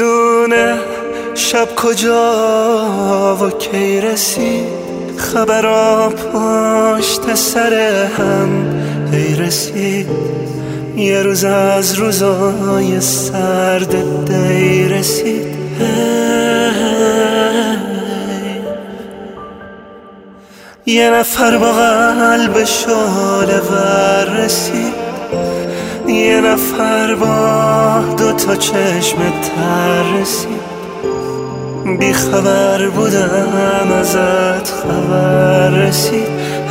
میدونه شب کجا و کی رسید، خبرها پشت سر هم هی رسید. یه روز از روزای سرد دی رسید. یه نفر با قلب شعله ور رسید، یه نفر با 2 چشم تر رسید. بی خبر بودم ازت خبر رسید.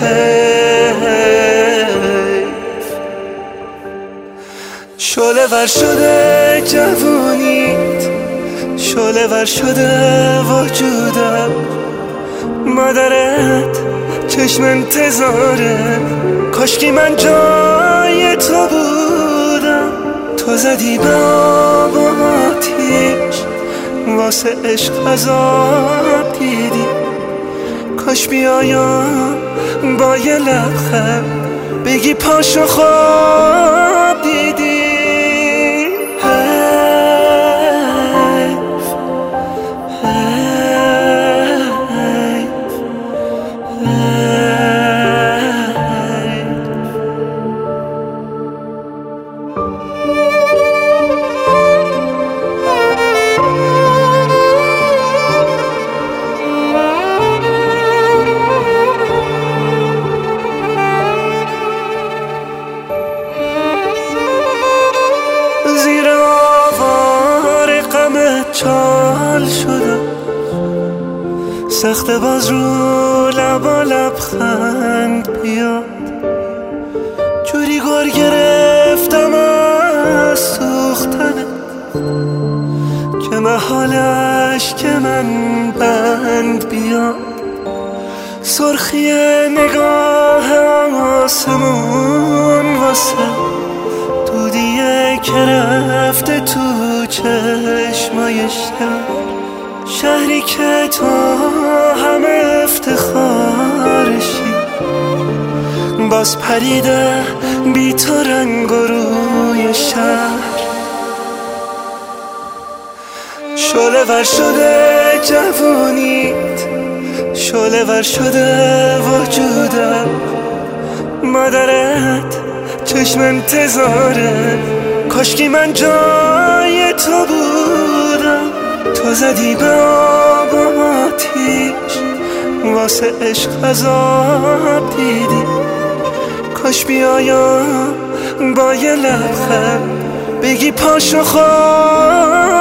شعله ور شده جوونیت، شعله ور شده وجودم. مادرت چشم انتظاره، کاشکی من جای تو بودم. تو زدی به آب و آتیش، واسه عشق عذاب دیدی. کاش بیایم با یه لبخند بگی پاشو خواب دیدی. چال شدم سخت باز رو لبا لبخند بیاد. جوری گور گرفتم از سوختنه که محالش که من بند بیاد. سرخی نگاه آسمون واسه دودیه که رفته تو چشمای شهری که تو همه افتخارشی. باز پریده بی تو رنگ و روی شهر. شعله ور شده جوونیت، شعله ور شده وجودم. مادرت چشم انتظاره، کاشکی من جای تو بودم. تو زدی به آب و آتیش، واسه عشق عذاب دیدی. کاش بیایم با یه لبخند بگی پاشو خواب